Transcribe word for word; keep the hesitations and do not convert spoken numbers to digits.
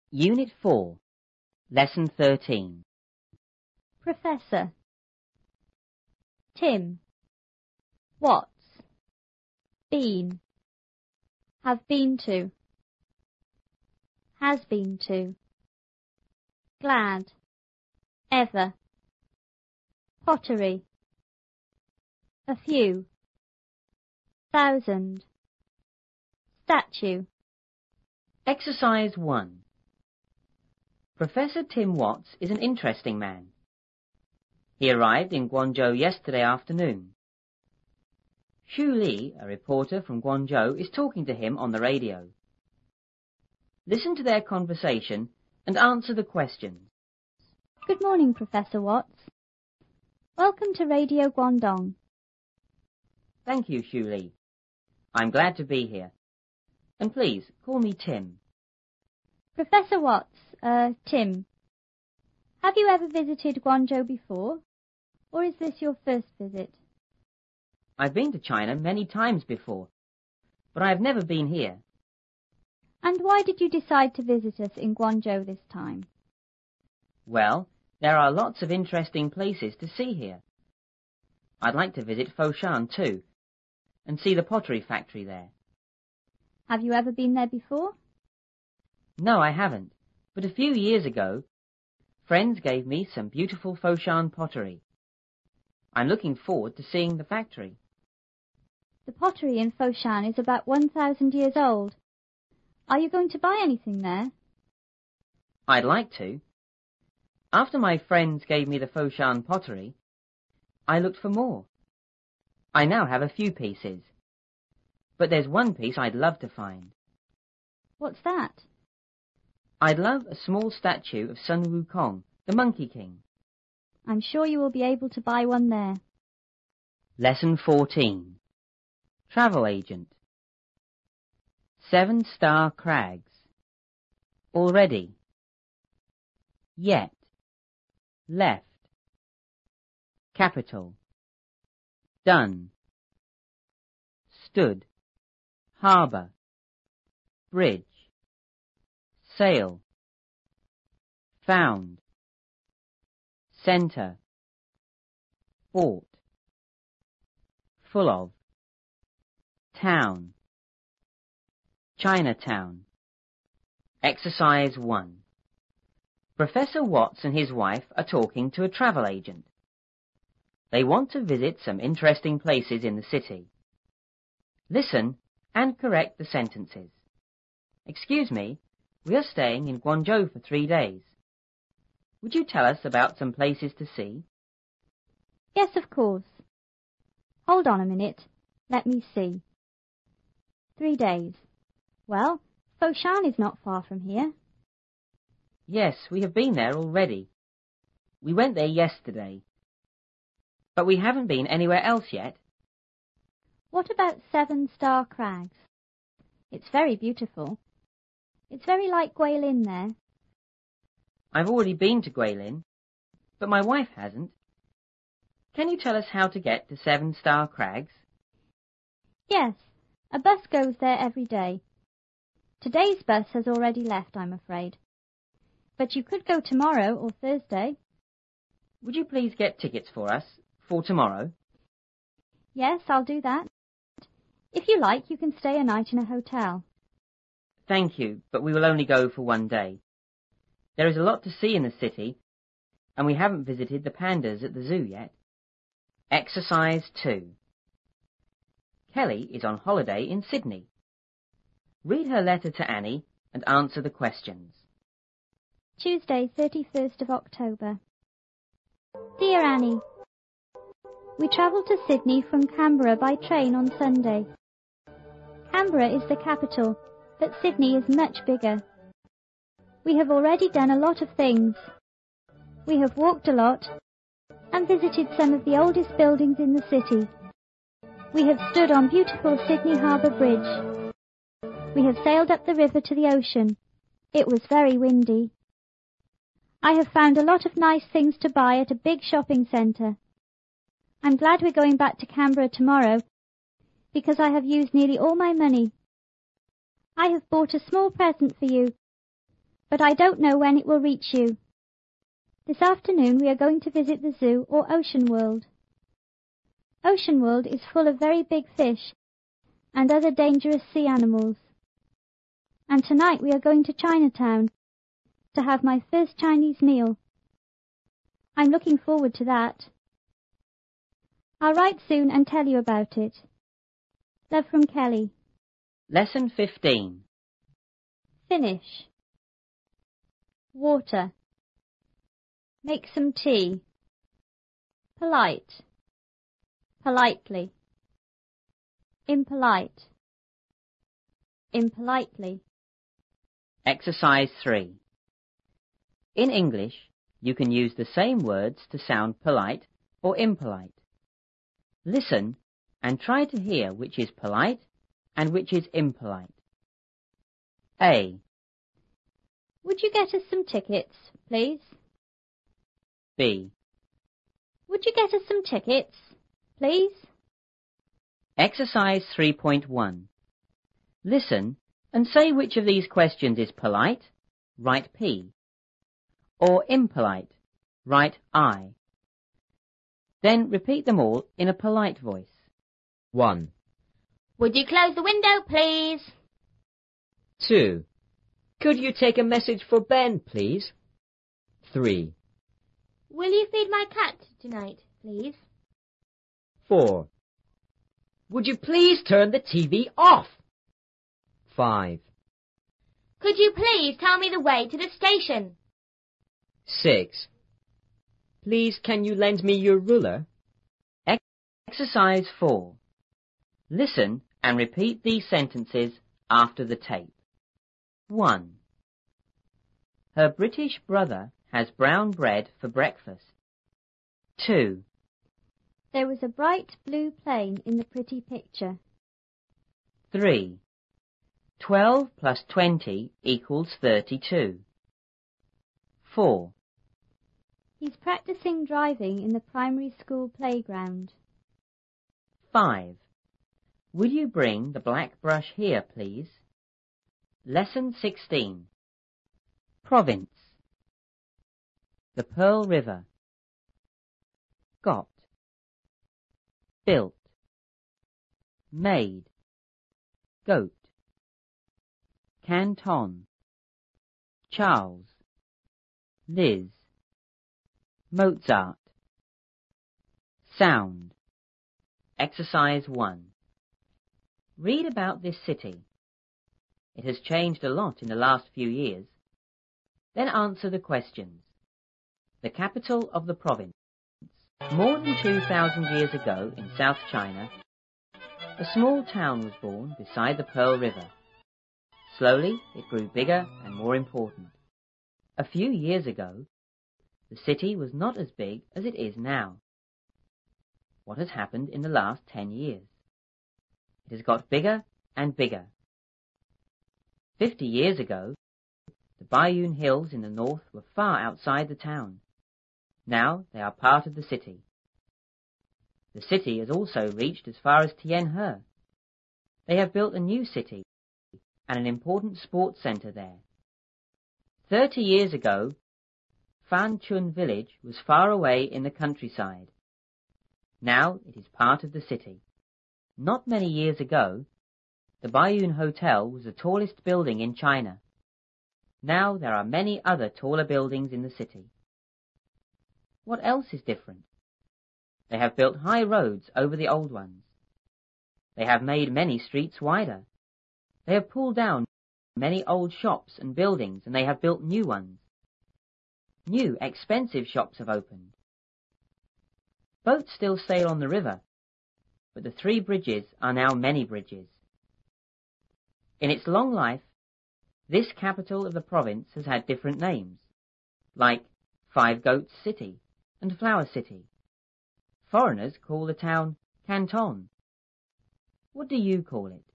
Unit four, Lesson thirteen. Professor. Tim. What's. Been. Have been to. Has been to. Glad. Ever. Pottery. A few. Thousand. Statue. Exercise one. Professor Tim Watts is an interesting man. He arrived in Guangzhou yesterday afternoon. Xu Li, a reporter from Guangzhou, is talking to him on the radio. Listen to their conversation and answer the questions. Good morning, Professor Watts. Welcome to Radio Guangdong. Thank you, Xu Li. I'm glad to be here. And please, call me Tim. Professor Watts, uh, Tim, have you ever visited Guangzhou before? Or is this your first visit? I've been to China many times before, but I've never been here. And why did you decide to visit us in Guangzhou this time? Well, there are lots of interesting places to see here. I'd like to visit Foshan too, and see the pottery factory there. Have you ever been there before? No, I haven't, but a few years ago, friends gave me some beautiful Foshan pottery. I'm looking forward to seeing the factory. The pottery in Foshan is about one thousand years old. Are you going to buy anything there? I'd like to. After my friends gave me the Foshan pottery, I looked for more. I now have a few pieces, but there's one piece I'd love to find. What's that? I'd love a small statue of Sun Wukong, the Monkey King. I'm sure you will be able to buy one there. Lesson fourteen. Travel Agent. Seven Star Crags. Already. Yet. Left. Capital. Done. Stood. Harbour. Bridge. Sail. Found. Centre. Bought. Full of. Town. Chinatown. Exercise one. Professor Watts and his wife are talking to a travel agent. They want to visit some interesting places in the city. Listen and correct the sentences. Excuse me, we are staying in Guangzhou for three days. Would you tell us about some places to see? Yes, of course. Hold on a minute. Let me see. Three days. Well, Foshan is not far from here. Yes, we have been there already. We went there yesterday. But we haven't been anywhere else yet. What about Seven Star Crags? It's very beautiful. It's very like Guilin there. I've already been to Guilin, but my wife hasn't. Can you tell us how to get to Seven Star Crags? Yes, a bus goes there every day. Today's bus has already left, I'm afraid. But you could go tomorrow or Thursday. Would you please get tickets for us for tomorrow? Yes, I'll do that. If you like, you can stay a night in a hotel. Thank you, but we will only go for one day. There is a lot to see in the city, and we haven't visited the pandas at the zoo yet. Exercise two. Kelly is on holiday in Sydney. Read her letter to Annie and answer the questions. Tuesday, thirty-first of October. Dear Annie, we travelled to Sydney from Canberra by train on Sunday. Canberra is the capital, but Sydney is much bigger. We have already done a lot of things. We have walked a lot and visited some of the oldest buildings in the city. We have stood on beautiful Sydney Harbour Bridge. We have sailed up the river to the ocean. It was very windy. I have found a lot of nice things to buy at a big shopping centre. I'm glad we're going back to Canberra tomorrow because I have used nearly all my money. I have bought a small present for you, but I don't know when it will reach you. This afternoon we are going to visit the zoo or Ocean World. Ocean World is full of very big fish and other dangerous sea animals. And tonight we are going to Chinatown to have my first Chinese meal. I'm looking forward to that. I'll write soon and tell you about it. Love from Kelly. Lesson fifteen. Finish. Water. Make some tea. Polite. Politely. Impolite. Impolitely. Exercise three. In English, you can use the same words to sound polite or impolite. Listen and try to hear which is polite and which is impolite. A. Would you get us some tickets, please? B. Would you get us some tickets, please? Exercise three point one. Listen and say which of these questions is polite, write P, or impolite, write I. Then repeat them all in a polite voice. one. Would you close the window, please? two. Could you take a message for Ben, please? three. Will you feed my cat tonight, please? four. Would you please turn the T V off? five. Could you please tell me the way to the station? six. Please, can you lend me your ruler? Exercise four. Listen and repeat these sentences after the tape. one. Her British brother has brown bread for breakfast. two. There was a bright blue plane in the pretty picture. three. twelve plus twenty equals thirty-two. four. He's practicing driving in the primary school playground. five. Will you bring the black brush here, please? Lesson sixteen. Province. The Pearl River. Got. Built. Made. Goat. Canton. Charles. Liz. Mozart. Sound. Exercise one. Read about this city. It has changed a lot in the last few years. Then answer the questions. The capital of the province. More than two thousand years ago in South China, a small town was born beside the Pearl River. Slowly it grew bigger and more important. A few years ago, the city was not as big as it is now. What has happened in the last ten years? It has got bigger and bigger. Fifty years ago, the Baiyun Hills in the north were far outside the town. Now they are part of the city. The city has also reached as far as Tianhe. They have built a new city and an important sports centre there. Thirty years ago, Fanchun village was far away in the countryside. Now it is part of the city. Not many years ago, the Baiyun Hotel was the tallest building in China. Now there are many other taller buildings in the city. What else is different? They have built high roads over the old ones. They have made many streets wider. They have pulled down many old shops and buildings, and they have built new ones. New, expensive shops have opened. Boats still sail on the river, but the three bridges are now many bridges. In its long life, this capital of the province has had different names, like Five Goats City and Flower City. Foreigners call the town Canton. What do you call it?